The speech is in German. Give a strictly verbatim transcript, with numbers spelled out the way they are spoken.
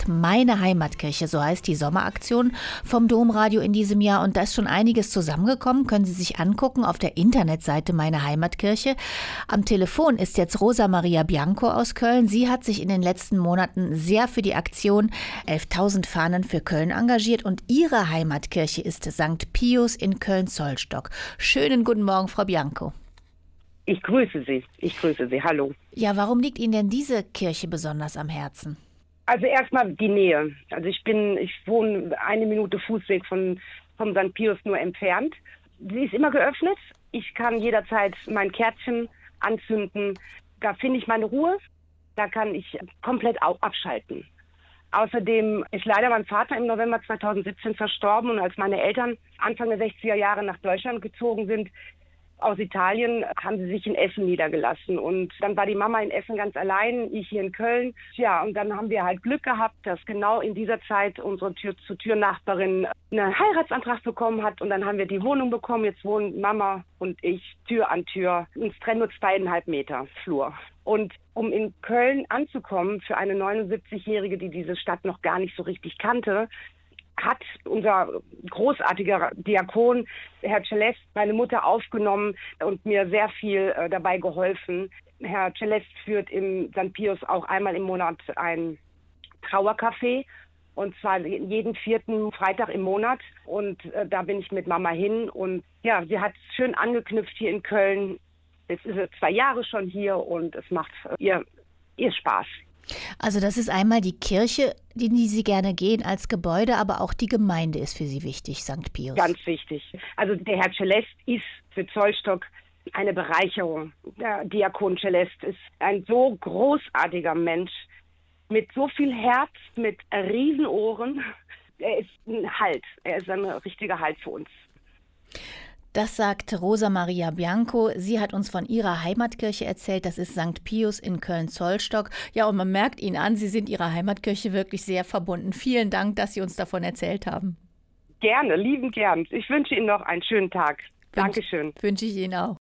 Celeste, meine Heimatkirche, so heißt die Sommeraktion vom Domradio in diesem Jahr. Und da ist schon einiges zusammengekommen, können Sie sich angucken auf der Internetseite Meine Heimatkirche. Am Telefon ist jetzt Rosa Maria Bianco aus Köln. Sie hat sich in den letzten Monaten sehr für die Aktion elftausend Fahnen für Köln engagiert und ihre Heimatkirche ist Sankt Pius in Köln-Zollstock. Schönen guten Morgen, Frau Bianco. Ich grüße Sie. Ich grüße Sie. Hallo. Ja, warum liegt Ihnen denn diese Kirche besonders am Herzen? Also erstmal die Nähe. Also ich bin, ich wohne eine Minute Fußweg von, vom Sankt Pius nur entfernt. Sie ist immer geöffnet. Ich kann jederzeit mein Kärtchen anzünden. Da finde ich meine Ruhe. Da kann ich komplett auch abschalten. Außerdem ist leider mein Vater im November zweitausendsiebzehn verstorben. Und als meine Eltern Anfang der sechziger Jahre nach Deutschland gezogen sind, aus Italien, haben sie sich in Essen niedergelassen. Und dann war die Mama in Essen ganz allein, ich hier in Köln. Ja, und dann haben wir halt Glück gehabt, dass genau in dieser Zeit unsere Tür-zu-Tür-Nachbarin einen Heiratsantrag bekommen hat. Und dann haben wir die Wohnung bekommen. Jetzt wohnen Mama und ich Tür an Tür. Uns trennen nur zweieinhalb Meter Flur. Und um in Köln anzukommen, für eine neunundsiebzigjährige, die diese Stadt noch gar nicht so richtig kannte, hat unser großartiger Diakon, Herr Celeste, meine Mutter aufgenommen und mir sehr viel äh, dabei geholfen. Herr Celeste führt im Sankt Pius auch einmal im Monat ein Trauercafé, und zwar jeden vierten Freitag im Monat. Und äh, da bin ich mit Mama hin. Und ja, sie hat schön angeknüpft hier in Köln. Jetzt ist sie zwei Jahre schon hier und es macht äh, ihr, ihr Spaß. Also das ist einmal die Kirche, in die Sie gerne gehen als Gebäude, aber auch die Gemeinde ist für Sie wichtig, Sankt Pius. Ganz wichtig. Also der Herr Celeste ist für Zollstock eine Bereicherung. Der Diakon Celeste ist ein so großartiger Mensch mit so viel Herz, mit Riesenohren. Er ist ein Halt. Er ist ein richtiger Halt für uns. Das sagt Rosa Maria Bianco. Sie hat uns von ihrer Heimatkirche erzählt. Das ist Sankt Pius in Köln-Zollstock. Ja, und man merkt Ihnen an, Sie sind Ihrer Heimatkirche wirklich sehr verbunden. Vielen Dank, dass Sie uns davon erzählt haben. Gerne, lieben gern. Ich wünsche Ihnen noch einen schönen Tag. Dankeschön. Wünsche ich Ihnen auch.